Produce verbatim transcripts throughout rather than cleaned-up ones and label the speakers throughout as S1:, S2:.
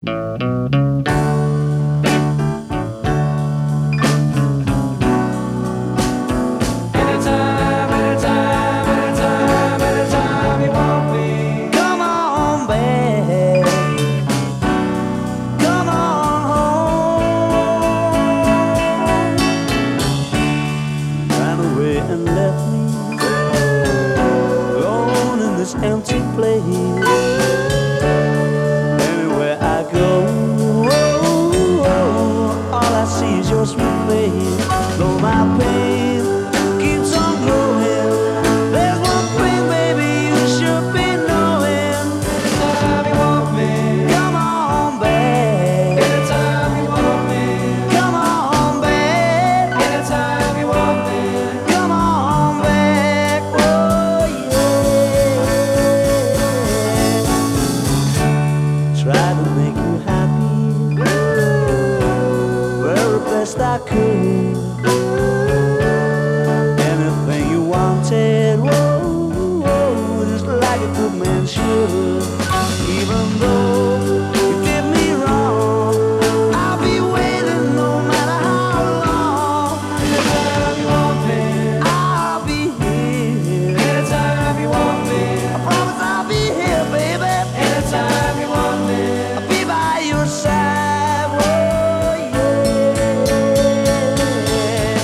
S1: Anytime, anytime, anytime, anytime you want me.
S2: Come on back, come on home. Ran away and left me alone in this empty place. Anywhere I go, all I see is your sweet face. Though my pain keeps on growing, there's one thing, baby, you should be knowing.
S1: Anytime you want me.
S2: Come on back,
S1: Anytime you want me.
S2: come on back,
S1: Anytime you want me.
S2: come on back, oh yeah. Try to make you happy, very best I could. Anything you wanted, whoa, whoa, just like a good man should. Even though you did me wrong, I'll be waiting no matter how long.
S1: Anytime you want me.
S2: I'll be here,
S1: Anytime you want me.
S2: I promise I'll be here, baby.
S1: Anytime you want me.
S2: I'll be by your side, whoa, yeah.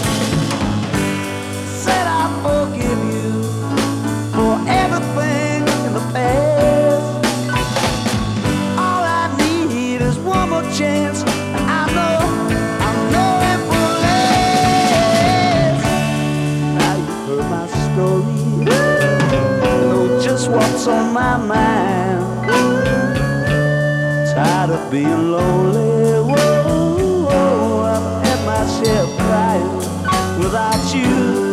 S2: Said I forgive you for everything in the past. All I need is one more chance. I know, I know it will last. Now you've heard my story, know just what's on my mind. Tired of being lonely, whoa, whoa, I've had my share of crying without you.